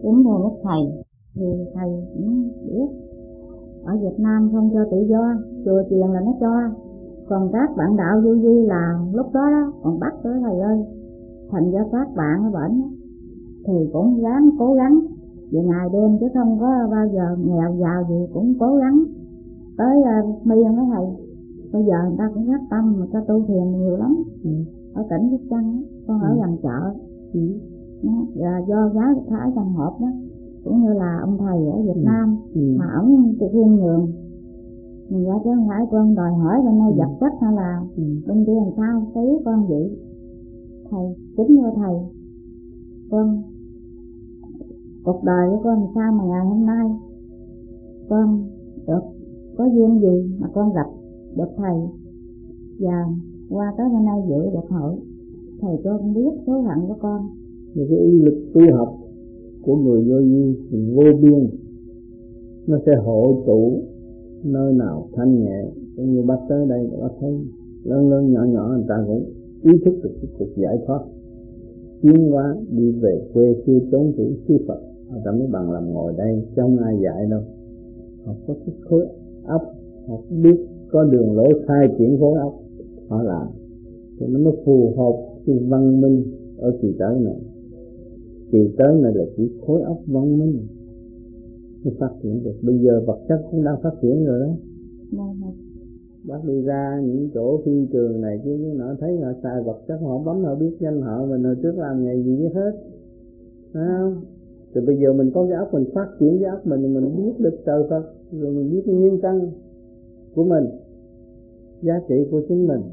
Đúng rồi đất thầy, thì thầy cũng biết ở Việt Nam không cho tự do, chùa chiền là nó cho, còn các bạn đạo du di là lúc đó còn bắt đó thầy ơi. Thành ra các bạn ở bển thì cũng ráng cố gắng về ngày đêm, chứ không có bao giờ nghèo giàu gì cũng cố gắng tới miên đó thầy. Bây giờ người ta cũng phát tâm mà ta tu thiền nhiều lắm. Ở tỉnh Đức Trăng con ở gần chợ, do giáo Thái trong hộp đó, cũng như là ông thầy ở Việt Nam mà ổng thì khiêm nhường mình ra, chứ không phải con đòi hỏi bên đây vật chất hay là bên kia làm sao tí con vậy. Thầy chính như thầy, con cuộc đời của con sao mà ngày hôm nay con được có duyên gì mà con gặp được thầy và qua tới bên đây dự được hội thầy cho con biết số phận của con. Vì cái uy lực tu học của người vô vi vô biên, nó sẽ hộ tụ nơi nào thanh nhẹ. Cũng như bác tới đây bác thấy lớn lớn nhỏ nhỏ người ta cũng ý thức được cái cuộc giải thoát, tiến hóa đi về quê xưa chốn cũ sư Phật. Họ ta mới bằng làm ngồi đây, không ai dạy đâu. Họ có cái khối óc, họ biết có đường lối khai triển khối óc, họ làm thì nó mới phù hợp với văn minh ở kỳ tới này. Kỳ tới này là chỉ khối óc văn minh mới phát triển được. Bây giờ vật chất cũng đang phát triển rồi đó. Bác đi ra những chỗ phi trường này chứ nó thấy họ xài vật chất, họ bấm họ biết danh họ mình hồi trước làm nghề gì hết, phải không? Rồi bây giờ mình có cái óc, mình phát triển cái óc mình biết được trời Phật, rồi mình biết nguyên căn của mình, giá trị của chính mình.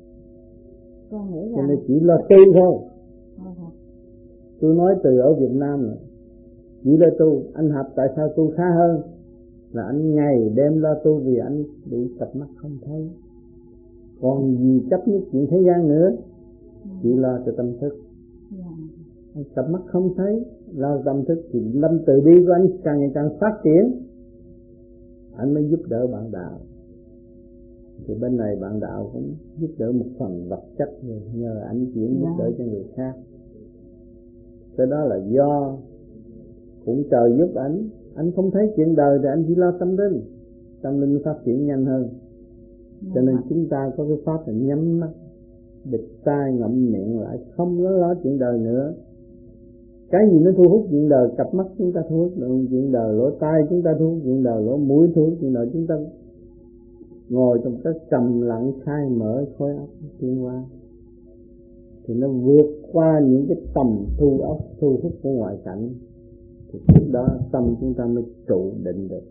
Cho nên chỉ lo tu thôi. Tôi nói từ ở Việt Nam rồi, chỉ lo tu. Anh học tại sao tu khá hơn là anh ngày đêm lo tu, vì anh bị cặp mắt không thấy, còn gì chấp nhất chuyện thế gian nữa, chỉ lo cho tâm thức. Anh cặp mắt không thấy, lo tâm thức thì lâm từ bi của anh càng ngày càng phát triển, anh mới giúp đỡ bạn đạo. Thì bên này bạn đạo cũng giúp đỡ một phần vật chất, nhờ anh chuyển giúp đỡ cho người khác. Cái đó là do cũng trời giúp anh không thấy chuyện đời thì anh chỉ lo tâm linh phát triển nhanh hơn. Cho nên chúng ta có cái pháp là nhắm mắt, bịt tai ngậm miệng lại, không có lo chuyện đời nữa. Cái gì nó thu hút chuyện đời? Cặp mắt chúng ta thu hút chuyện đời, lỗ tai chúng ta thu hút chuyện đời, lỗ mũi thu hút chuyện đời. Chúng ta ngồi trong cái trầm lặng khai mở khối óc tiến hóa thì nó vượt qua những cái tầm thu óc thu hút của ngoại cảnh, thì lúc đó tâm chúng ta mới trụ định được.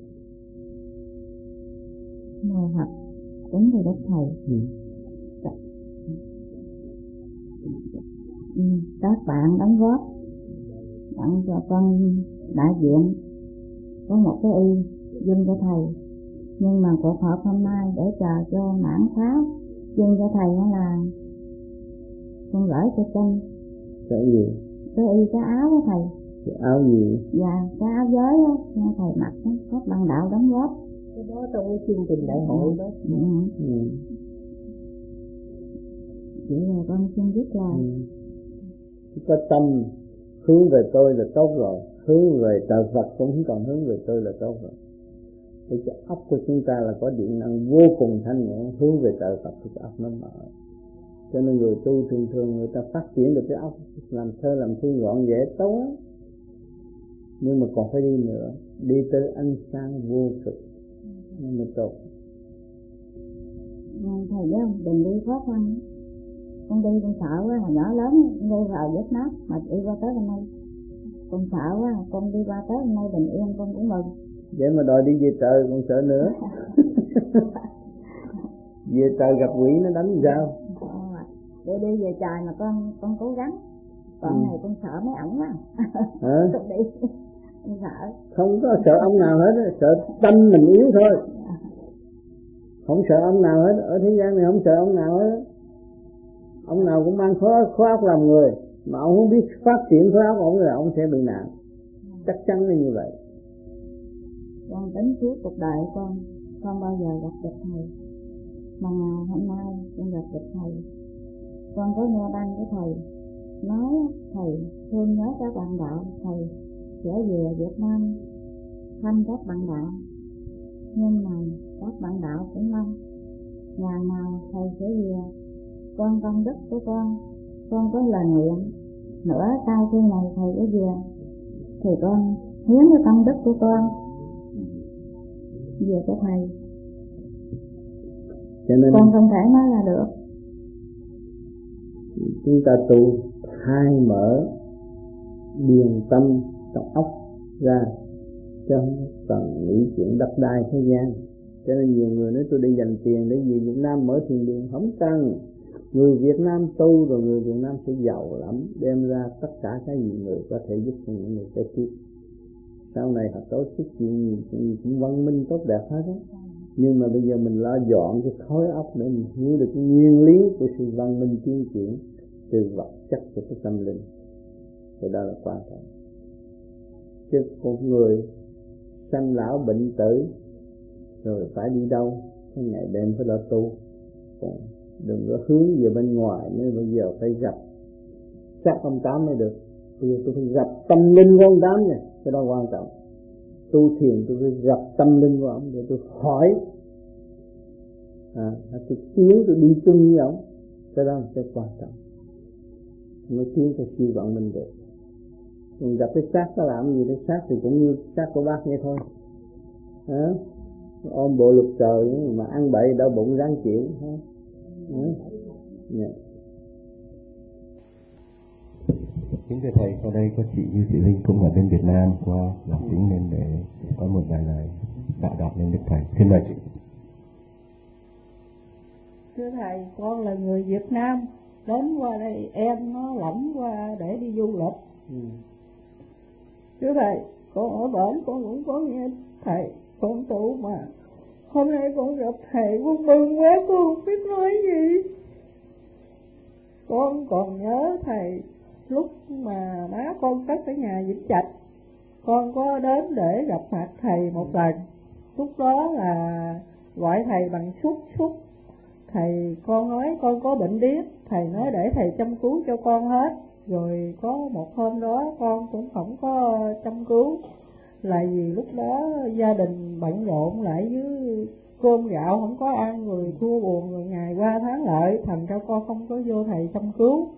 Ngồi học đúng rồi đó thầy. Các bạn đóng góp tặng cho con đại diện có một cái y dâng cho thầy, nhưng mà cuộc họp hôm nay để chờ cho mãn khóa dâng cho thầy đó là con gửi cho chân. Cái gì? Cái y cái áo đó thầy. Cái áo gì? Dạ cái áo giới đó thầy mặc đó, các bạn đạo đóng góp. Cái đó trong cái chương trình đại hội đó. Vậy là con xin viết lại. Có tâm hướng về tôi là tốt rồi, hướng về trời Phật cũng không còn hướng về tôi là tốt rồi. Thì cái óc của chúng ta là có điện năng vô cùng thanh nhẹ, hướng về trời Phật thì cái óc nó mở. Cho nên người tu thường thường người ta phát triển được cái óc, làm thơ làm thi gọn dễ tốt lắm. Nhưng mà còn phải đi nữa, đi tới ánh sáng vô cực mới tốt. Thầy biết không, đừng đi khó khăn. Con đi con sợ quá, hồi nhỏ lớn con đi vào Việt Nam mà đi qua tới hôm nay con sợ quá, con đi qua tới hôm nay bình yên con cũng mừng. Vậy mà đòi đi về trời con sợ nữa. Về trời gặp quỷ nó đánh sao? Để đi về trời mà con cố gắng. Còn này con sợ mấy ổng quá. Hả? Con đi con sợ. Không có sợ ông nào hết, sợ tâm mình yếu thôi. Không sợ ông nào hết, ở thế gian này không sợ ông nào hết. Ông nào cũng mang khối óc làm người, mà ông không biết phát triển khối óc ông là ông sẽ bị nạn. Chắc chắn là như vậy. Con tính suốt cuộc đời con không bao giờ gặp được thầy, mà ngày hôm nay con gặp được thầy. Con có nghe băng của thầy nói thầy thương nhớ các bạn đạo, thầy sẽ về Việt Nam thăm các bạn đạo. Nhưng mà các bạn đạo cũng mong ngày nào thầy sẽ về. Con công đức của con có lời nguyện nữa sau khi này thầy sẽ về thì con hiến cái công đức của con về cho thầy. Cho nên con không thể nói là được. chúng ta tu khai mở điền tâm trong óc ra, chứ không cần nghĩ chuyện đất đai thế gian. Cho nên nhiều người nói tôi đi dành tiền để về Việt Nam mở thiền điện. Không cần. Người Việt Nam tu rồi người Việt Nam sẽ giàu lắm, đem ra tất cả cái gì người có thể giúp cho những người kế tiếp. Sau này họ tổ chức chuyện cũng văn minh tốt đẹp hết á. Nhưng mà bây giờ mình lo dọn cái khối óc để mình hiểu được cái nguyên lý của sự văn minh tiến triển từ vật chất cho cái tâm linh. Thì đó là quan trọng. Chứ một người sanh lão bệnh tử rồi phải đi đâu, cái ngày đêm phải lo tu. Còn đừng có hướng về bên ngoài, nên bây giờ phải gặp chắc ông Tám mới được. Bây giờ tôi phải gặp tâm linh của ông Tám nha, cái đó quan trọng. Tu thiền tôi phải gặp tâm linh của ông để tôi hỏi, tôi tiến, tôi đi chung với ông. Cái đó là cái quan trọng, mới tiến cho siêu vọng mình được. Còn gặp cái xác có làm gì, cái xác thì cũng như xác của bác vậy thôi. Ôm bộ luật trời mà ăn bậy đau bụng ráng chịu. Yeah. Kính thưa thầy, sau đây có chị Như Thị Linh cũng ở bên Việt Nam qua làm tiếng nên để có một vài lời đạo đọc lên Đức Thầy. Xin mời chị. Thưa thầy, con là người Việt Nam, đến qua đây em nó lãnh qua để đi du lịch. Thưa thầy, con ở bển con cũng có nghe thầy con tu mà hôm nay con gặp thầy con mừng quá, con không biết nói gì. Con còn nhớ thầy lúc mà má con cất ở nhà Vĩnh Trạch, con có đến để gặp mặt thầy một lần. Lúc đó là gọi thầy bằng Súc. Thầy, con nói con có bệnh điếc, thầy nói để thầy chăm cứu cho con hết. Rồi có một hôm đó con cũng không có chăm cứu, là vì lúc đó gia đình bận rộn lại với cơm gạo không có ăn, người thua buồn, rồi ngày qua tháng lợi, thành ra con không có vô thầy chăm cứu.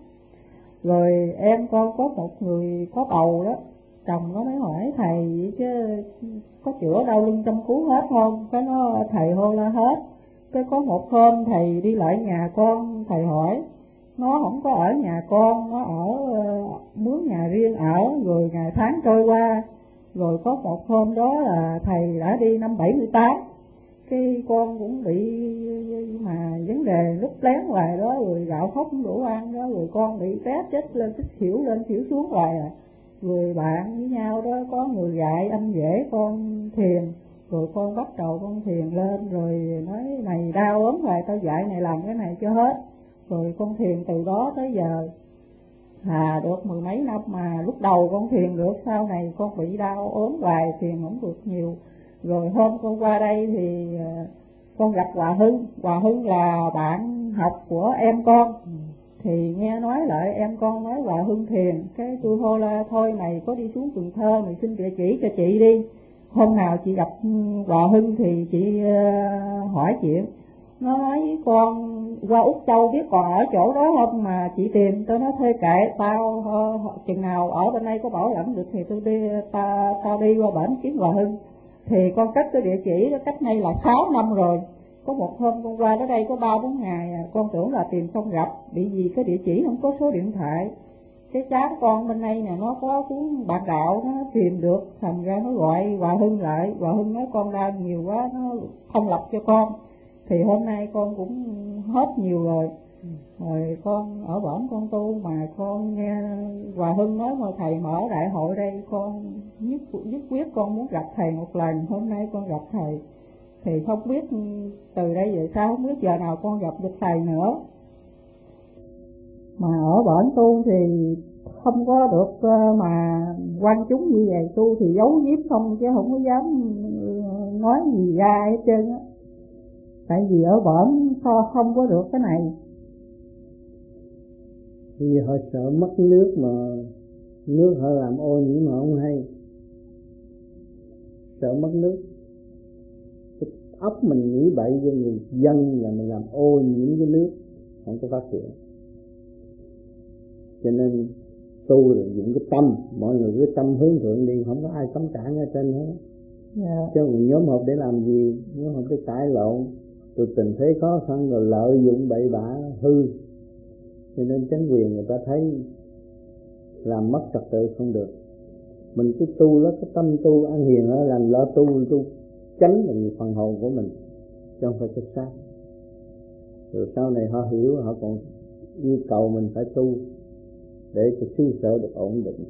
Rồi em con có một người có bầu đó, chồng nó mới hỏi thầy vậy chứ có chữa đau lưng chăm cứu hết không? Cái nó thầy hô la hết. Cái có một hôm thầy đi lại nhà con, thầy hỏi, nó không có ở nhà con, nó ở mướn nhà riêng ở. Rồi ngày tháng trôi qua, rồi có một hôm đó là thầy đã đi năm 78, cái con cũng bị mà vấn đề lúc lén hoài đó, rồi gạo khóc không đủ ăn đó, rồi con bị té chết lên, tích xỉu lên xỉu xuống hoài à. Người bạn với nhau đó có người dạy anh rể con thiền, rồi con bắt đầu con thiền lên, rồi nói này đau ốm hoài, tao dạy này làm cái này cho hết. Rồi con thiền từ đó tới giờ được 10 mấy năm, mà lúc đầu con thiền được, sau này con bị đau ốm hoài, thiền không được nhiều. Rồi hôm con qua đây thì con gặp Hòa Hưng là bạn học của em con. Thì nghe nói lại em con nói Hòa Hưng thiền, cái tôi hô la thôi mày có đi xuống Cần Thơ mày xin địa chỉ cho chị đi, hôm nào chị gặp Hòa Hưng thì chị hỏi chuyện. Nó nói với con qua Úc Châu biết còn ở chỗ đó không mà chị tìm. Tôi nói thuê kệ tao, chừng nào ở bên đây có bảo lãnh được thì tôi đi, tao đi qua bển kiếm Hòa Hưng. Thì con cất cái địa chỉ đó cách nay là 6 năm rồi. Có một hôm con qua đó đây có 3-4 ngày con tưởng là tìm không gặp, bị gì cái địa chỉ không có số điện thoại. Cái cháu con bên đây nè, nó có cuốn bạn đạo nó tìm được, thành ra nó gọi Hòa Hưng lại. Hòa Hưng nói con đau nhiều quá, nó không lập cho con. Thì hôm nay con cũng hết nhiều rồi. Rồi con ở bển con tu mà con nghe Hòa Hưng nói mà thầy mở đại hội đây, con nhất quyết con muốn gặp thầy một lần. Hôm nay con gặp thầy thì không biết từ đây về sau không biết giờ nào con gặp được thầy nữa. Mà ở bển tu thì không có được mà quan chúng như vậy, tu thì giấu giếm không chứ không có dám nói gì ra hết trơn á. Tại vì ở bển không có được cái này. Vì họ sợ mất nước, mà nước họ làm ô nhiễm mà không hay. sợ mất nước. Cái óc mình nghĩ bậy với người dân là mình làm ô nhiễm cái nước, không có phát triển. Cho nên tu là dùng cái tâm, mọi người cứ tâm hướng thượng đi, không có ai cấm cản ở trên hết. Chứ nhóm họp để làm gì? Nhóm họp để cãi lộn, rồi tình thế khó khăn rồi lợi dụng bậy bạ hư. Cho nên chính quyền người ta thấy làm mất trật tự không được. Mình cứ tu đó, cái tâm tu an hiền đó, làm lo tu tránh là vì phần hồn của mình, chứ không phải cái xác. Rồi sau này họ hiểu, họ còn yêu cầu mình phải tu để cho xứ sở được ổn định.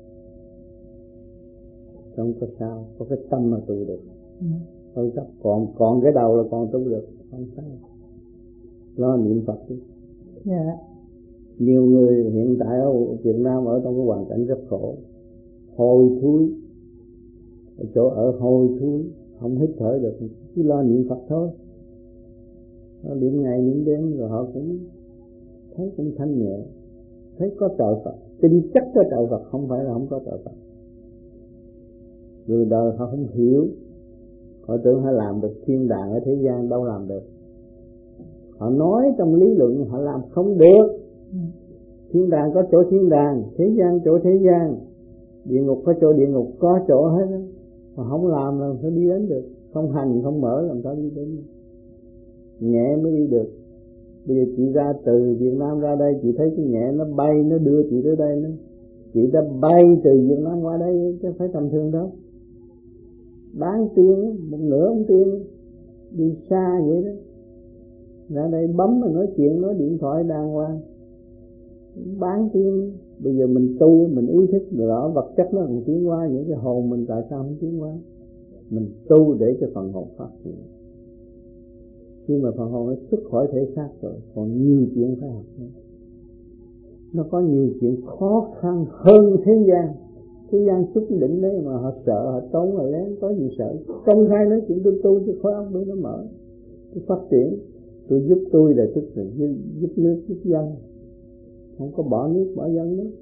Không có sao, có cái tâm mà tu được. Thôi chắc còn cái đầu là còn tu được, không sao. Lo niệm Phật đi. Nhiều người hiện tại ở Việt Nam ở trong cái hoàn cảnh rất khổ, hôi thối, ở chỗ ở hôi thối, không hít thở được, cứ lo niệm Phật thôi. Họ niệm ngày niệm đêm rồi họ cũng thấy cũng thanh nhẹ, thấy có trời Phật, tin chắc có trời Phật, không phải là không có trời Phật. Người đời họ không hiểu, họ tưởng họ làm được thiên đàng ở thế gian, đâu làm được. Họ nói trong lý luận họ làm không được. Thiên đàng có chỗ thiên đàng, thế gian chỗ thế gian, địa ngục có chỗ địa ngục, có chỗ hết đó. Họ không làm là phải đi đến được, không hành không mở làm sao đi đến được. Nhẹ mới đi được. Bây giờ chị ra từ Việt Nam ra đây, chị thấy cái nhẹ nó bay, nó đưa chị tới đây, chị đã bay từ Việt Nam qua đây, chứ phải tầm thường đâu. Bán tiên, một nửa ông tiên đi xa vậy đó, ra đây bấm mà nói chuyện, nói điện thoại đàng hoàng. Bán tiên, bây giờ mình tu, mình ý thức rõ vật chất nó còn tiến qua, những cái hồn mình tại sao không tiến qua? Mình tu để cho phần hồn phát triển. Khi mà phần hồn nó xuất khỏi thể xác rồi, còn nhiều chuyện phải học nữa. Nó có nhiều chuyện khó khăn hơn thế gian. Thế gian xuất đỉnh đấy mà họ sợ, họ trốn, họ lén, có gì sợ. Công khai nói chuyện tôi tu cho khối óc tôi nó mở, tôi phát triển. Tôi giúp tôi là tức là giúp nước, giúp dân. Không có bỏ nước, bỏ dân nữa.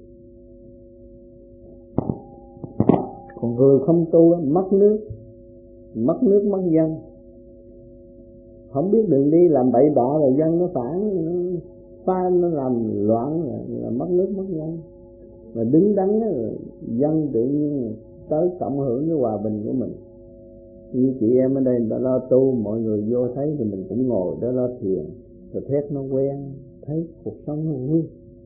Còn người không tu, mất nước, mất dân. Không biết đường đi làm bậy bạ rồi dân nó phản, pha nó làm loạn là mất nước mất dân. Mà đứng đắn là dân tự nhiên tới cộng hưởng cái hòa bình của mình. Như chị em ở đây đã lo tu, mọi người vô thấy thì mình cũng ngồi đó lo thiền, rồi thét nó quen, thấy cuộc sống nó vui.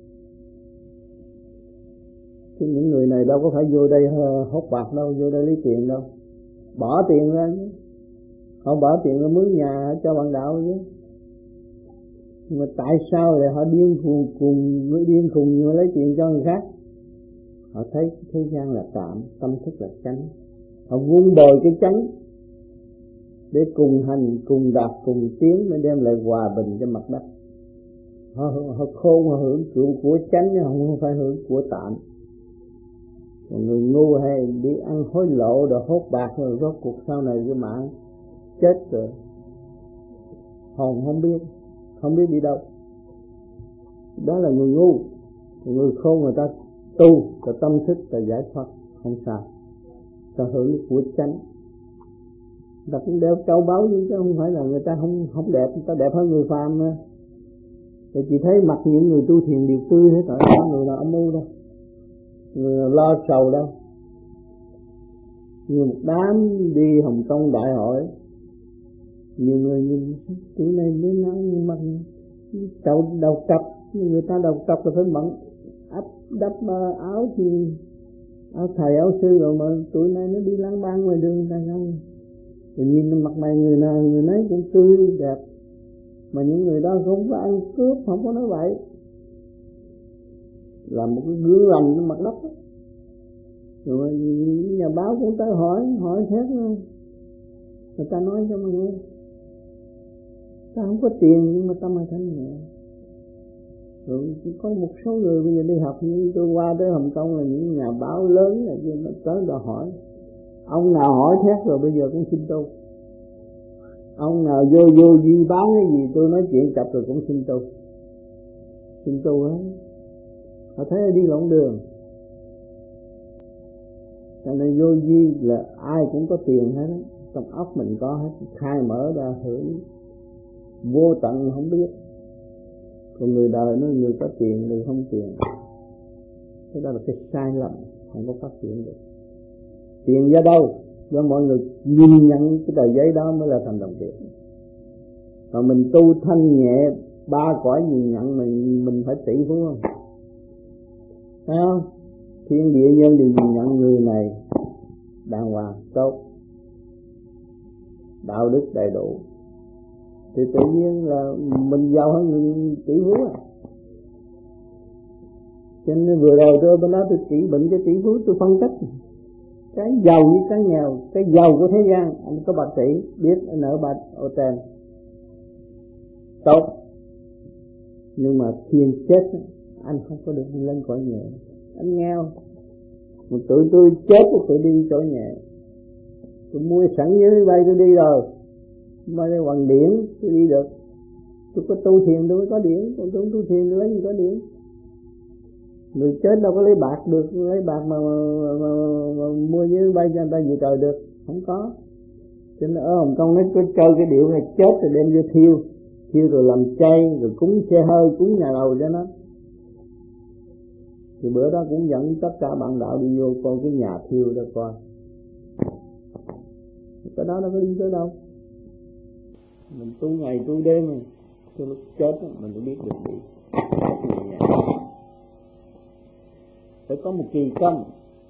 Chứ những người này đâu có phải vô đây hốt bạc đâu, vô đây lấy tiền đâu, bỏ tiền ra chứ. Họ bỏ tiền ra mướn nhà cho bạn đạo chứ. Nhưng mà tại sao lại họ điên khùng nhưng mà lấy tiền cho người khác? Họ thấy thế gian là tạm, tâm thức là chánh. Họ vun bồi cái chánh để cùng hành, cùng đạt, cùng tiến, để đem lại hòa bình cho mặt đất. Họ khôn, họ hưởng của chánh, không phải hưởng của tạm. Còn người ngu hay đi ăn hối lộ rồi hốt bạc rồi rốt cuộc sau này cái mạng chết rồi, hồn không biết đi đâu. Đó là người ngu. Người khôn người ta tu, rồi tâm thức là giải thoát, không sao. Ta hưởng của chánh. Ta cũng đeo châu báu chứ không phải là người ta không đẹp, người ta đẹp hơn người phàm nữa. Thì chị thấy mặt những người tu thiền đều tươi hết rồi, không người nào âm mưu đâu, người nào lo sầu đâu. Như một đám đi Hồng Kông đại hội, nhiều người nhìn tuổi này mới nói mặt đầu cặp, người ta đầu cặp là phải bận đắp áo thì áo thầy áo sư rồi, mà tuổi này nó đi lang bang ngoài đường ta không. Rồi nhìn mặt mày người nào người nấy cũng tươi đẹp, mà những người đó không có ăn cướp, không có nói vậy, là một cái gương lành trên mặt đất đó. Rồi nhà báo cũng tới hỏi hết luôn, người ta nói cho mà nghe. Ta không có tiền nhưng mà tâm là thanh nhẹ. Rồi có một số người bây giờ đi học, như tôi qua tới Hồng Kông là những nhà báo lớn là tới đó hỏi, ông nào hỏi thét rồi bây giờ cũng xin tu. Ông nào vô gì bán cái gì tôi nói chuyện chập rồi cũng xin tu hết. Họ thấy đi lộn đường. Cho nên vô vi là ai cũng có tiền hết, trong óc mình có hết, khai mở ra hưởng vô tận không biết. Còn người đời nói người có tiền, người không tiền, cái đó là cái sai lầm, không có phát triển được. Tiền do đâu? Do mọi người nhìn nhận cái tờ giấy đó mới là thành đồng tiền. Mà mình tu thanh nhẹ ba cõi nhìn nhận mình phải tỷ phú không? Thấy không? Thiên địa nhân đều nhìn nhận người này đàng hoàng, tốt, đạo đức đầy đủ, thì tự nhiên là mình giàu hơn người tỷ phú à. Cho nên vừa rồi tôi bên đó tôi chỉ bệnh cho tỷ phú, tôi phân tích cái giàu với cái nghèo. Cái giàu của thế gian anh có bạc tỷ, biết anh ở bạc ô tên tốt, nhưng mà khi anh chết anh không có được lên cõi nhẹ, anh nghèo. Mà tụi tôi chết tôi đi cõi nhẹ, tôi mua sẵn với máy bay tôi đi rồi, máy bay bằng điển tôi đi được. Tôi có tu thiền tôi mới có điển, còn tôi không tu thiền tôi lấy gì có điển. Người chết đâu có lấy bạc được, lấy bạc mà mua với bay cho người ta gì trời được, không có. Cho nên ở Hồng Kông nó có chơi cái điệu này, chết rồi đem vô thiêu rồi làm chay, rồi cúng xe hơi, cúng nhà lầu cho nó. Thì bữa đó cũng dẫn tất cả bạn đạo đi vô coi cái nhà thiêu đó coi. Cái đó nó có đi tới đâu. Mình tu ngày tu đêm rồi, cho lúc chết mình mới biết được đi. Phải có một kỳ công.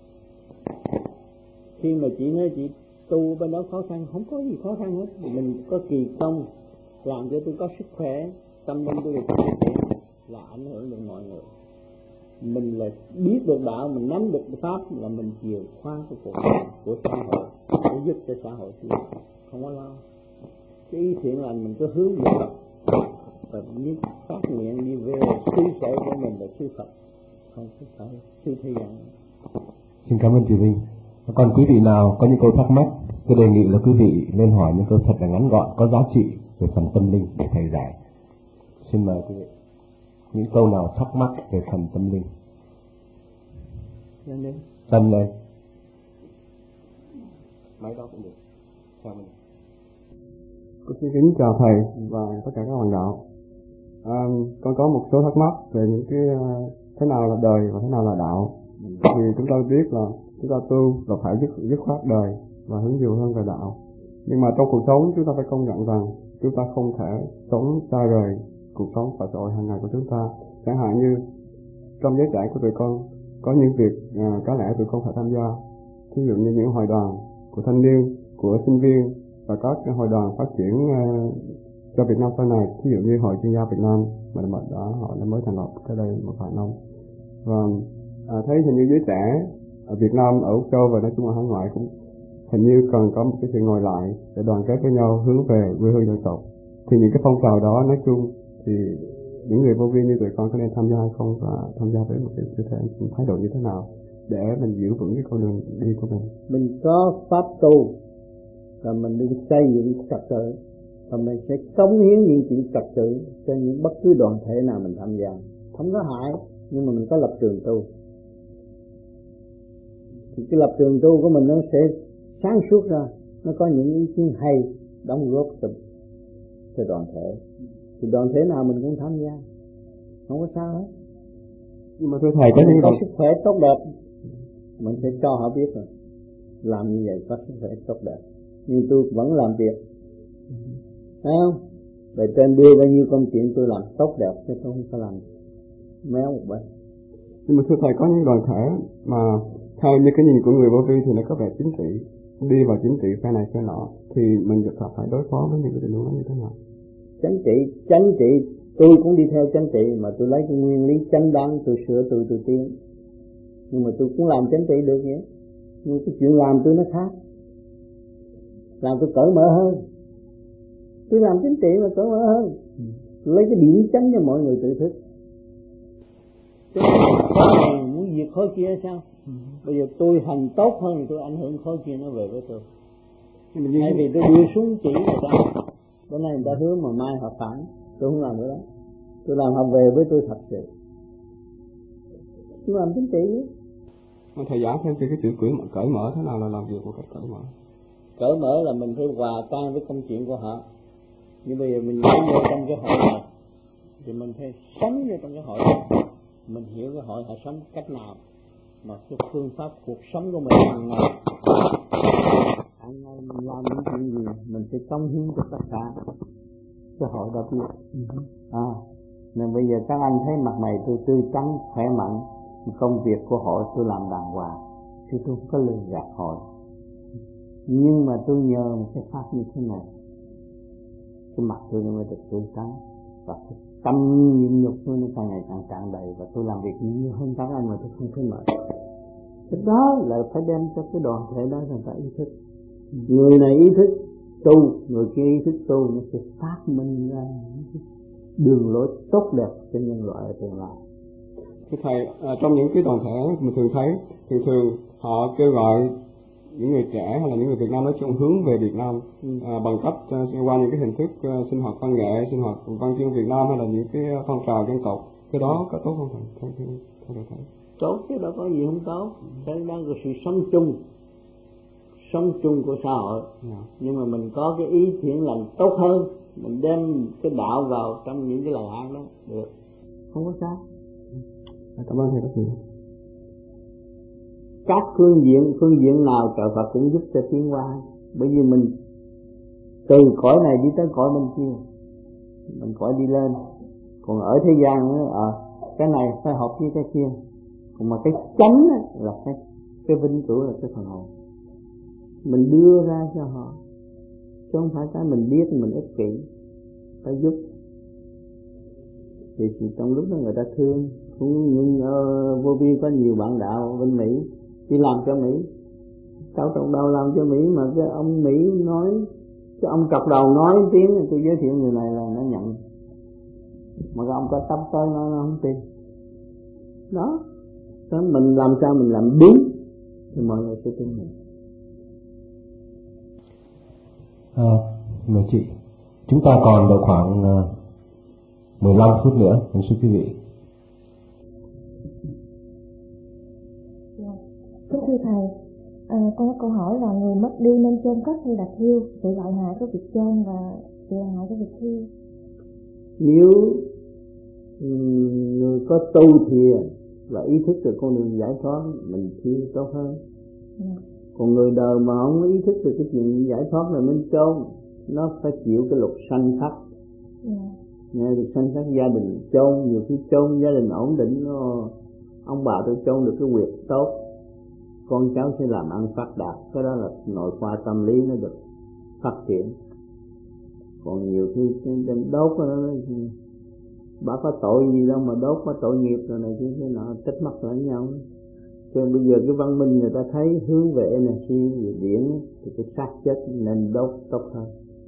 Khi mà chị nói chị tu bên đó khó khăn, không có gì khó khăn hết. Mình có kỳ công làm cho tôi có sức khỏe, tâm linh tôi được phát triển, là ảnh hưởng được mọi người. Mình là biết được đạo, mình nắm được pháp, là mình chìa khóa của xã hội, để giúp cho xã hội tiến, không có lo. Cái ý thiện lành mình cứ hướng về Phật, và biết phát nguyện đi về sư sở của mình là sư Phật, không phải sư thế gian. Xin cảm ơn chị Linh. Còn quý vị nào có những câu thắc mắc, tôi đề nghị là quý vị nên hỏi những câu thật là ngắn gọn, có giá trị về phần tâm linh để thầy giải. Xin mời quý vị. Những câu nào thắc mắc về phần tâm linh? Chân lên. Máy đó cũng được. Chào mình. Xin kính chào thầy và tất cả các bạn đạo. Con có một số thắc mắc về những cái thế nào là đời và thế nào là đạo. Vì chúng ta biết là chúng ta tu là phải dứt khoát đời và hướng nhiều hơn về đạo. Nhưng mà trong cuộc sống chúng ta phải công nhận rằng chúng ta không thể sống xa rời cuộc sống xã hội hàng ngày của chúng ta. Chẳng hạn như trong giới trẻ của tụi con có những việc có lẽ tụi con phải tham gia, ví dụ như những hội đoàn của thanh niên, của sinh viên và các hội đoàn phát triển cho Việt Nam sau này, ví dụ như hội chuyên gia Việt Nam mà họ đã mới thành lập cái đây một vài năm. Và thấy hình như giới trẻ ở Việt Nam, ở Úc Châu và nói chung là hải ngoại cũng hình như cần có một cái sự ngồi lại để đoàn kết với nhau hướng về quê hương dân tộc. Thì những cái phong trào đó nói chung thì những người vô vi như tụi con có nên tham gia hay không, và tham gia với một cái tư thế thái độ như thế nào để mình giữ vững cái con đường đi của mình. Mình có pháp tu và mình đi xây dựng trật tự, và mình sẽ cống hiến những chuyện trật tự cho những bất cứ đoàn thể nào mình tham gia, không có hại, nhưng mà mình có lập trường tu. Thì cái lập trường tu của mình nó sẽ sáng suốt ra, nó có những ý kiến hay đóng góp cho đoàn thể. Thì đoàn thể nào mình cũng tham gia, không có sao hết. Nhưng mà thưa thầy, có những có sức khỏe tốt đẹp mình sẽ cho họ biết rồi, làm như vậy có sức khỏe tốt đẹp. Nhưng tôi vẫn làm việc, thấy không? Về trên đưa bao nhiêu công chuyện tôi làm tốt đẹp, chứ tôi không có làm méo một bên. Nhưng mà thưa thầy, có những đoàn thể mà theo như cái nhìn của người vô vi thì nó có vẻ chính trị, đi vào chính trị phe này phe nọ, thì mình phải đối phó với những cái tình huống đó như thế nào? Chánh trị tôi cũng đi theo chánh trị, mà tôi lấy cái nguyên lý chánh đáng, tôi sửa tôi tiến. Nhưng mà tôi cũng làm chánh trị được vậy. Nhưng cái chuyện làm tôi nó khác, làm tôi cởi mở hơn. Tôi làm chánh trị mà cởi mở hơn, tôi lấy cái điểm chánh cho mọi người tự thức. Chứ khối này muốn diệt khối kia sao? Bây giờ tôi hành tốt hơn thì tôi ảnh hưởng khối kia nó về với tôi. Thay vì tôi đưa súng chỉ người ta, bữa nay người ta hứa mà mai họ phản, tôi không làm cái đó. Tôi làm họ về với tôi thật sự. Tôi làm chính trị. Mà thầy giảng thêm cái chữ cởi mở, thế nào là làm việc một cách cởi mở? Cởi mở là mình phải hòa tan với công chuyện của họ. Nhưng bây giờ mình nhảy vô trong cái hội này thì mình phải sống vô trong cái hội này. Mình hiểu cái hội họ sống cách nào, mà cái phương pháp cuộc sống của mình hàng ngày mình làm những chuyện gì mình phải cống hiến cho tất cả cái hội đó biết. Nên bây giờ các anh thấy mặt mày tôi tươi tắn khỏe mạnh, công việc của hội tôi làm đàng hoàng thì tôi không có lừa gạt hội. Nhưng mà tôi nhờ một cái pháp như thế này, cái mặt tôi nó mới được tươi tắn, và cái tâm nhịn nhục tôi nó càng ngày càng tràn đầy, và tôi làm việc nhiều hơn các anh mà tôi không thấy mệt. Cái đó là phải đem cho cái đoàn thể đó người ta ý thức. Người này ý thức tu, người kia ý thức tu, nó sẽ phát minh ra đường lối tốt đẹp cho nhân loại ở tương lai. Thưa thầy, trong những cái đoàn thể mình thường thấy, thường họ kêu gọi những người trẻ hay là những người Việt Nam nói chung hướng về Việt Nam bằng cách qua những cái hình thức sinh hoạt văn nghệ, sinh hoạt văn chương Việt Nam hay là những cái phong trào dân tộc. Cái đó có tốt không thầy? Theo thầy thấy tốt chứ đâu có gì không tốt. Cái đó là sự sống chung của xã hội. Nhưng mà mình có cái ý thiện lành tốt hơn, mình đem cái đạo vào trong những cái lời hát đó được, không có sao. Cảm ơn thầy rất nhiều. Các phương diện nào trời Phật cũng giúp cho tiến hóa, bởi vì mình từ cõi này đi tới cõi bên kia, mình cõi đi lên. Còn ở thế gian cái này phải hợp với cái kia, còn mà cái chánh là cái vinh cửu là cái phần hồn mình đưa ra cho họ, chứ không phải cái mình biết mình ích kỷ. Phải giúp thì trong lúc đó người ta thương. Nhưng vô vi có nhiều bạn đạo bên Mỹ đi làm cho Mỹ, cháu trong đầu làm cho Mỹ, mà cái ông Mỹ nói, cái ông cặp đầu nói tiếng tôi giới thiệu người này là nó nhận, mà cái ông có tấp tới nó không tin. Đó mình làm sao mình làm đúng thì mọi người sẽ tin mình. Mời chị, chúng ta còn độ khoảng 15 phút nữa, xin quý vị. Kính thưa thầy, con có câu hỏi là người mất đi nên chôn cất hay đặt thiêu? Sự lợi hại của việc chôn và sự lợi hại của việc thiêu. Nếu người có tu thì và ý thức được con đường giải thoát, mình thiêu tốt hơn. Còn người đời mà không có ý thức được cái chuyện giải thoát là mình chôn, nó phải chịu cái luật sanh khắc. Nghe được sanh khắc gia đình chôn, nhiều khi chôn gia đình ổn định, ông bà tôi chôn được cái huyệt tốt, con cháu sẽ làm ăn phát đạt. Cái đó là nội khoa tâm lý nó được phát triển. Còn nhiều khi trên đốt nó bà có tội gì đâu mà đốt, có tội nghiệp rồi này kia thế nọ, trách móc lẫn nhau. Cho nên bây giờ cái văn minh người ta thấy hướng về energy, về điển thì cái xác chết nên đốt tốt hơn.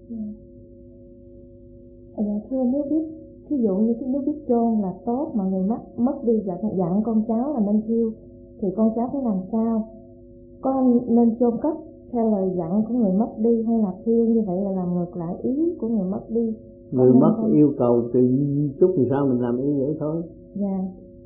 Thưa, nếu biết ví dụ như nếu biết chôn là tốt mà người mất đi dặn con cháu là nên thiêu, thì con cháu phải làm sao? Có nên chôn cất theo lời dặn của người mất đi, hay là thiêu như vậy là làm ngược lại ý của người mất đi? Người mất yêu cầu từ chút thì sao mình làm ý vậy thôi. Dạ.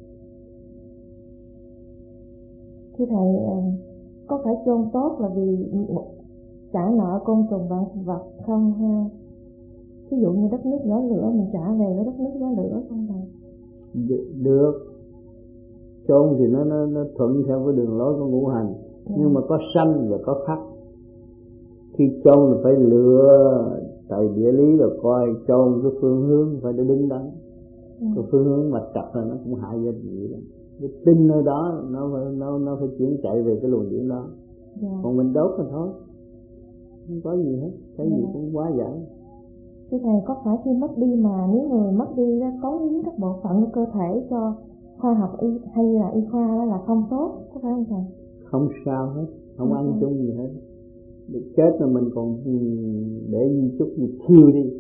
Thưa thầy, có phải chôn tốt là vì trả nợ côn trùng vạn vật không ha? Ví dụ như đất nước gió lửa mình trả về với đất nước gió lửa không thầy? Được. Chôn thì nó thuận theo cái đường lối của ngũ hành. Nhưng mà có sanh và có khắc. Khi chôn thì phải lựa tại địa lý rồi coi chôn cái phương hướng phải để đứng đắn. Cái phương hướng mặt trật là nó cũng hại gia vị lắm. Cái tinh nơi đó nó phải chuyển chạy về cái luồng điển đó. Còn mình đốt thì thôi, không có gì hết, cái gì cũng quá giải. Thưa thầy, có phải khi mất đi mà nếu người mất đi cống hiến các bộ phận của cơ thể cho khoa học y hay là y khoa đó là không tốt, có phải không thầy? Không sao hết, không ăn chung gì hết. Được chết là mình còn để di chúc gì thiêu đi.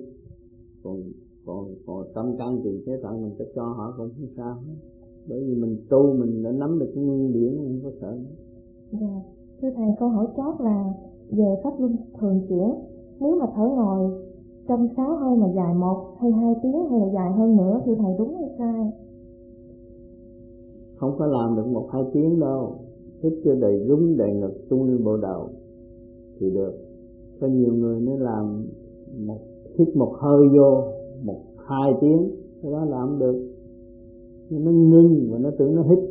Còn tâm can thì chế tận mình sẽ cho họ cũng không sao hết. Bởi vì mình tu mình đã nắm được cái nguyên điển, không có sợ. Dạ. Thưa thầy, câu hỏi chót là về pháp luân thường chuyển. Nếu mà thở ngồi trong 6 hơi mà dài 1 hay 2 tiếng hay là dài hơn nữa, thưa thầy đúng hay sai? Không có làm được 1-2 tiếng đâu. hít cho đầy rúng đầy ngực tung lên bộ đầu thì được. Có nhiều người nó làm hít một hơi vô 1-2 tiếng, cái đó làm được, nó ngưng và nó tưởng nó hít,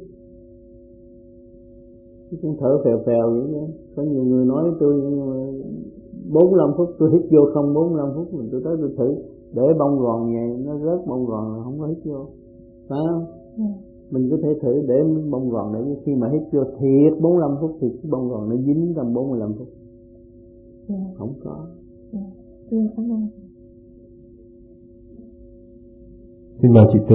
nó cũng thở phèo phèo vậy đó. Có nhiều người nói tôi 45 phút tôi hít vô không, 45 phút mình tôi tới tôi thử để bông gòn vậy nó rớt bông gòn là không có hít vô, phải không? Mình có thể thử để bông gòn để khi mà hít vô thiệt 45 phút thì cái bông gòn nó dính tầm 45 phút. Không có. Cảm ơn. Xin mời chị Tư.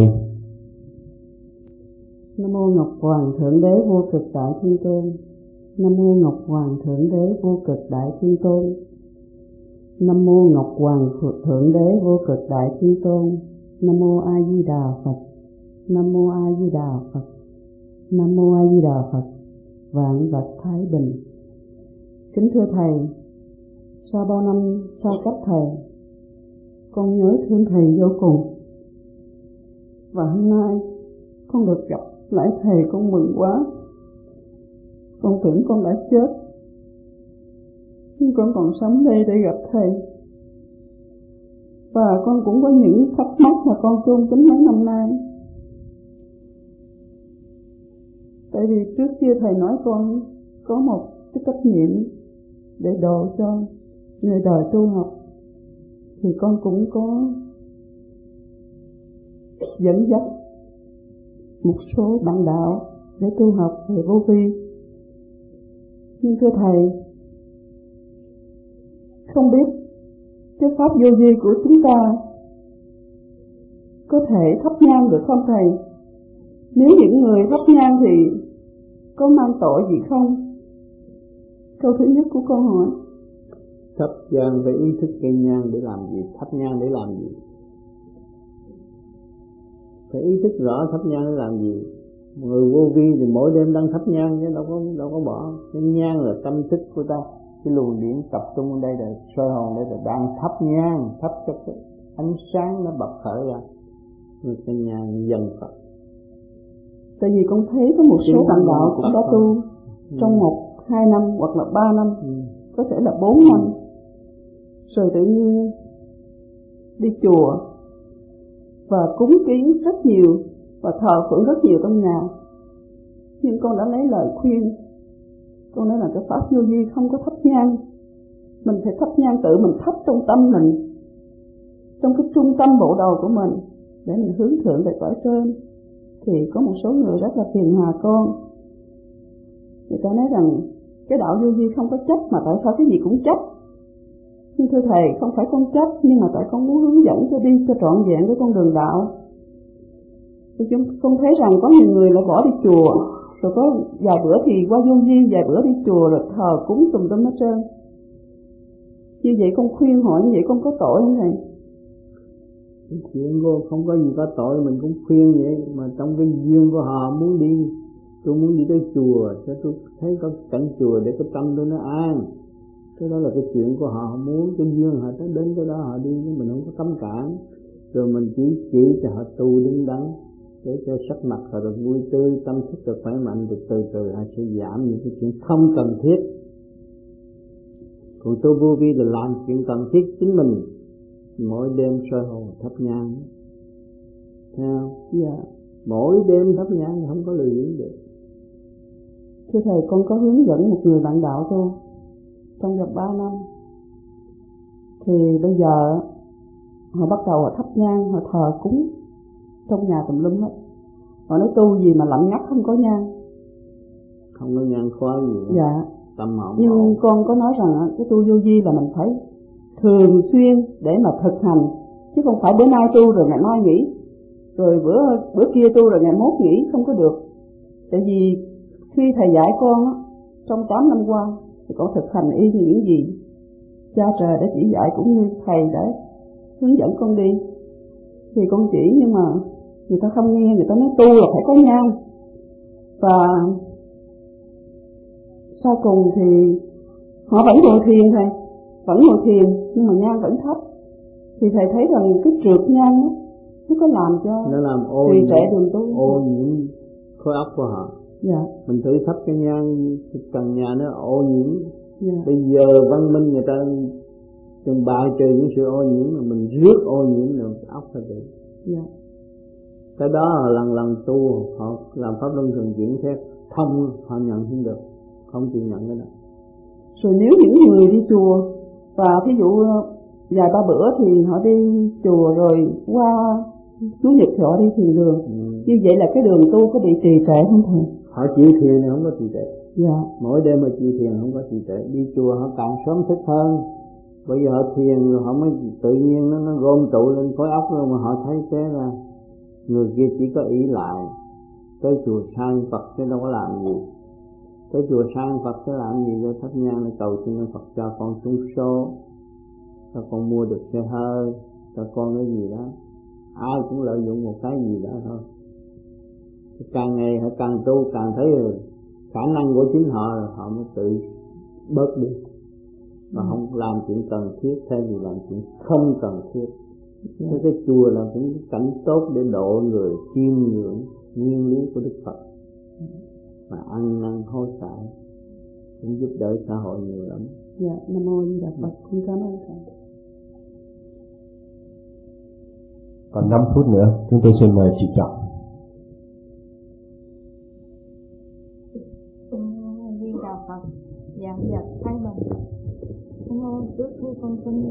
Nam mô Ngọc Hoàng Thượng Đế Vô Cực Đại Thiên Tôn. Nam mô Ngọc Hoàng Thượng Đế Vô Cực Đại Thiên Tôn. Nam mô Ngọc Hoàng Thượng Đế Vô Cực Đại Thiên Tôn. Nam mô A Di Đà Phật. Nam mô A Di Đà Phật. Nam mô A Di Đà Phật. Vạn vật thái bình. Kính thưa thầy, sau bao năm xa cách thầy, con nhớ thương thầy vô cùng. Và hôm nay con được gặp lại thầy, con mừng quá. Con tưởng con đã chết, nhưng con còn sống đây để gặp thầy. Và con cũng có những thắc mắc mà con chôn kín mấy năm nay. Tại vì trước kia thầy nói con có một cái trách nhiệm để độ cho người đời tu học, thì con cũng có dẫn dắt một số bạn đạo để tu học về vô vi. Nhưng thưa thầy, không biết cái pháp vô vi của chúng ta có thể thắp nhang được không thầy? Nếu những người thắp nhang thì có mang tội gì không? Câu thứ nhất của con hỏi. Thắp nhang phải ý thức cây nhang để làm gì? Thắp nhang để làm gì? Phải ý thức rõ thắp nhang để làm gì. Người vô vi thì mỗi đêm đang thắp nhang chứ đâu có bỏ. Cái nhang là tâm thức của ta, cái luồng điển tập trung ở đây là soi hồn, đây là đang thắp nhang, thắp cho cái ánh sáng nó bật khởi ra, rồi cái nhang dần Phật. Tại vì con thấy có một số bạn đạo cũng đã tu trong 1-2 năm hoặc là 3 năm, có thể là 4 năm, rồi tự nhiên đi chùa và cúng kiến rất nhiều và thờ phượng rất nhiều trong nhà. Nhưng con đã lấy lời khuyên, con nói là cái pháp vô vi không có thắp nhang, mình phải thắp nhang tự mình thắp trong tâm mình, trong cái trung tâm bộ đầu của mình, để mình hướng thượng về cõi trên. Thì có một số người rất là phiền hà con, người ta nói rằng cái đạo vô vi không có chấp, mà tại sao cái gì cũng chấp? Nhưng thưa thầy, không phải con chấp, nhưng mà tại con muốn hướng dẫn cho đi cho trọn vẹn cái con đường đạo. Thì con thấy rằng có nhiều người lại bỏ đi chùa, rồi có vài bữa thì qua vô vi, vài bữa đi chùa rồi thờ cúng tùm lum hết trơn. Như vậy con khuyên họ như vậy con có tội không thầy? Chuyện của không có gì có tội, mình cũng khuyên vậy. Mà trong cái duyên của họ muốn đi, tôi muốn đi tới chùa, cho tôi thấy có cảnh chùa để cái tâm tôi nó an. Cái đó là cái chuyện của họ muốn, cái duyên họ tới đến cái đó họ đi, nhưng mình không có cấm cản. Rồi mình chỉ cho họ tu đứng đắn, để cho sắc mặt họ được vui tươi, tâm thức được khỏe mạnh, rồi từ từ họ sẽ giảm những cái chuyện không cần thiết. Còn tu vô vi là làm chuyện cần thiết chính mình, mỗi đêm soi hồn thắp nhang, thấy không? Dạ. Mỗi đêm thắp nhang không có lười biếng được. Thưa thầy, con có hướng dẫn một người bạn đạo tu trong vòng 3 năm. Thì bây giờ họ bắt đầu họ thắp nhang, họ thờ cúng trong nhà tùm lum hết. Họ nói tu gì mà lạnh ngắt không có nhang. Không có nhang khói gì đó. Dạ. Tâm hồn. Nhưng con có nói rằng cái tu vô vi là mình phải thường xuyên để mà thực hành, chứ không phải bữa nay tu rồi ngày mai nghỉ, rồi bữa kia tu rồi ngày mốt nghỉ, không có được. Tại vì khi thầy dạy con trong 8 năm qua thì con thực hành y như những gì cha trời đã chỉ dạy, cũng như thầy đã hướng dẫn con đi. Thì con chỉ, nhưng mà người ta không nghe, người ta nói tu là phải có nhang. Và sau cùng thì họ vẫn ngồi thiền thầy, vẫn ngồi thiền nhưng mà nhang vẫn thấp. Thì thầy thấy rằng cái trượt nhang đó, nó có làm cho nó làm trì trệ đường tu, ô nhiễm khối óc của họ. Dạ. Mình thử thắp cái nhang trần nhà nó ô nhiễm. Dạ. Bây giờ văn minh người ta từng bài trừ những sự ô nhiễm, mà mình rước ô nhiễm rồi ốc phải bị. Dạ. Cái đó là lần tu họ làm pháp luân thường chuyển phép thông, họ nhận không được, không chịu nhận cái đó. Rồi nếu những người đi chùa và thí dụ vài ba bữa thì họ đi chùa rồi qua Chủ nhật thì họ đi thiền đường, như vậy là cái đường tu có bị trì trệ không thầy? Họ chịu thiền thì không có trì trệ. Dạ. Mỗi đêm mà chịu thiền không có trì trệ. Đi chùa họ càng sớm thức hơn, bây giờ họ thiền rồi họ mới tự nhiên nó gom tụ lên khối óc rồi, mà họ thấy thế là người kia chỉ có ý lại tới chùa sang Phật chứ đâu có làm gì. Tới chùa sang Phật chứ làm gì, cho thắp nhang để cầu xin Phật cho con trúng số, cho con mua được xe hơi, cho con cái gì đó. Ai cũng lợi dụng một cái gì đó thôi. Càng ngày họ càng tu càng thấy rồi khả năng của chính họ, họ mới tự bớt đi và không làm chuyện cần thiết thay vì làm chuyện không cần thiết. Cái chùa là cũng cảnh tốt để độ người, chiêm ngưỡng nguyên lý của Đức Phật, mà ăn năn hối cải cũng giúp đỡ xã hội nhiều lắm. Dạ, Nam mô Di Đà Phật. Con cảm ơn thầy. Còn 5 phút nữa, chúng tôi xin mời chị Trọng. Di Đà Phật, giảng vật Thái Bình. Trước khi con xin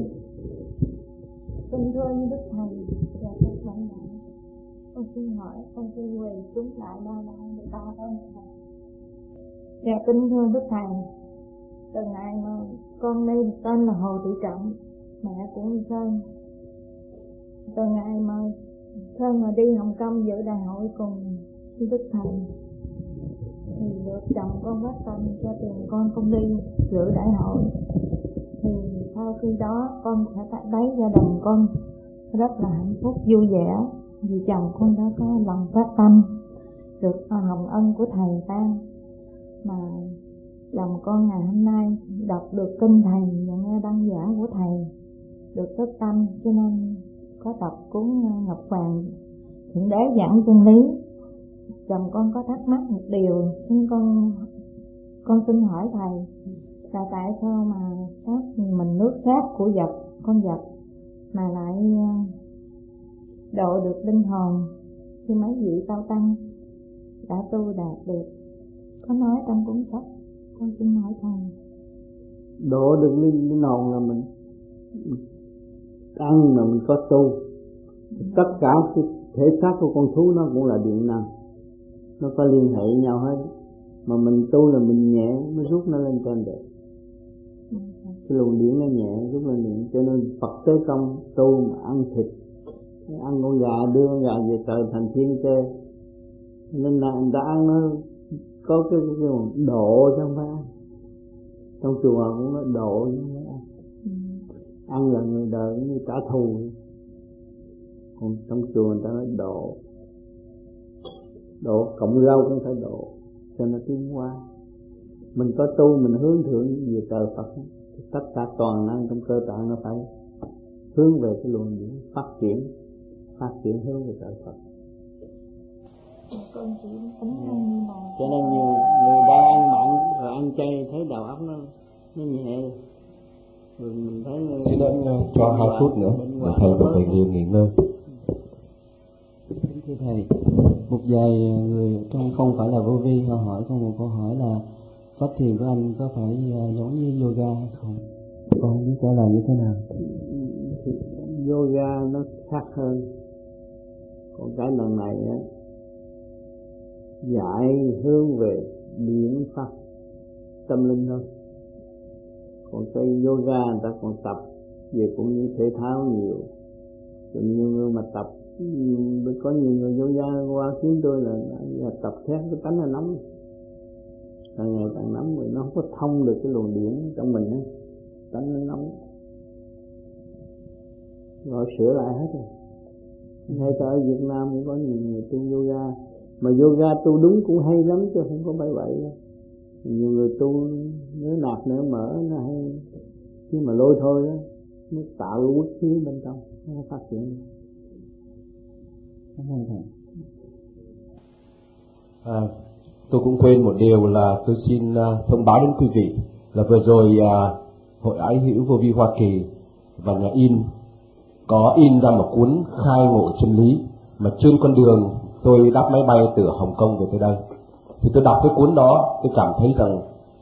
thưa như Đức Thầy và các bạn đạo, con xin hỏi, con xin quỳ xuống lại ba lại để ta ơn Thầy. Dạ kính thưa Đức Thầy, từ ngày mà con lên tên là Hồ Thị Trọng, mẹ của ông Sơn. Từ ngày mà Sơn mà đi Hồng Kông dự đại hội cùng Đức Thầy thì được chồng con bắt tâm cho tiền con không đi dự đại hội. Thì sau khi đó con sẽ thấy gia đình con rất là hạnh phúc vui vẻ, vì chồng con đã có lòng phát tâm được hồng ân của Thầy ban. Mà lòng con ngày hôm nay đọc được kinh Thầy và nghe băng giảng của Thầy được tất tâm, cho nên có đọc cuốn Ngọc Hoàng Thượng Đế giảng chân lý. Chồng con có thắc mắc một điều, xin con xin hỏi Thầy là tại sao mà sát mình nước sát của con vật mà lại độ được linh hồn khi mấy vị cao tăng đã tu đạt được, có nói trong cuốn sách. Con xin hỏi Thầy. Độ được linh hồn là mình ăn mà mình có tu. Tất cả cái thể xác của con thú nó cũng là điện năng, nó có liên hệ nhau hết. Mà mình tu là mình nhẹ, nó rút nó lên trên được. Cái luồng điển nó nhẹ rút lên điện. Cho nên Phật Tế Công tu mà ăn thịt, ăn con gà, đưa con gà về trời thành thiên tê. Nên là người ta ăn nó có cái độ chứ không phải ăn. Trong chùa cũng nói độ chứ không phải ăn. Ăn là người đời như trả thù, còn trong chùa người ta nói độ. Độ cộng rau cũng phải độ cho nó tiến hóa. Mình có tu mình hướng thượng về trời Phật, tất cả toàn năng trong cơ tạng nó phải hướng về cái luồng điển, phát triển hướng về trời Phật. Con chỉ tính ăn mà. Cho nên nhiều người đang ăn mặn rồi ăn chay thấy đầu óc nó nhẹ. Rồi mình thấy xin lỗi cho 2 phút nữa để Thầy được về nghỉ ngơi. Thưa Thầy, một vài người trong không phải là vô vi họ hỏi con một câu hỏi là pháp thiền của anh có phải giống như yoga hay không? Con không biết trả lời như thế nào. Yoga nó khác hơn. Còn cái lần này á, dạy hướng về điển pháp tâm linh thôi. Còn cái yoga người ta còn tập về cũng như thể thao nhiều. Rồi nhiều người mà tập, có nhiều người yoga qua kiếm tôi là tập theo cái tánh là nóng, càng ngày càng nóng rồi nó không có thông được cái luồng điển trong mình á, tánh nó nóng. Rồi sửa lại hết rồi. Ngay cả ở Việt Nam cũng có nhiều người tu yoga, mà yoga tu đúng cũng hay lắm chứ không có bậy bậy. Nhiều người tu nếu nạp nếu mở nó hay, nhưng mà lôi thôi đó nó tạo cái quốc khí bên trong nó phát triển. Cảm ơn Thầy. tôi cũng quên một điều là tôi xin thông báo đến quý vị là vừa rồi Hội Ái Hữu Vô Vi Hoa Kỳ và nhà in có in ra một cuốn Khai Ngộ Chân Lý, mà trên con đường tôi đáp máy bay từ Hồng Kông về tới đây thì tôi đọc cái cuốn đó, tôi cảm thấy rằng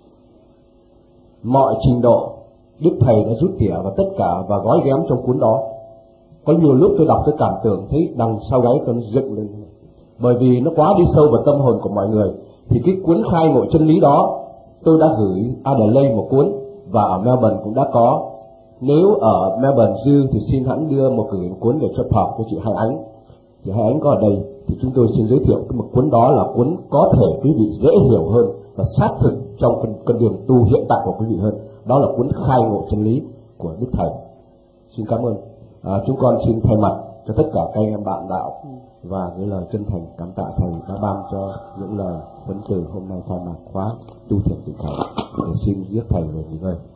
mọi trình độ Đức Thầy đã rút tỉa và tất cả và gói ghém trong cuốn đó. Có nhiều lúc tôi đọc tôi cảm tưởng thấy đằng sau gáy tôi nó dựng lên, bởi vì nó quá đi sâu vào tâm hồn của mọi người. Thì cái cuốn Khai Ngộ Chân Lý đó tôi đã gửi Adelaide một cuốn, và ở Melbourne cũng đã có. Nếu ở Melbourne dư thì xin hãng đưa một gửi cuốn về cho Phật cho chị Hai Ánh. Chị Hai Ánh có ở đây thì chúng tôi xin giới thiệu một cuốn đó là cuốn có thể quý vị dễ hiểu hơn và xác thực trong con đường tu hiện tại của quý vị hơn. Đó là cuốn Khai Ngộ Chân Lý của Đức Thầy. Xin cảm ơn. Chúng con xin thay mặt cho tất cả các anh em bạn đạo và gửi lời chân thành cảm tạ Thầy đã ban cho những lời huấn từ hôm nay khai mạc khóa tu thiền tịnh khẩu. Để xin giết Thầy về nghỉ ngơi.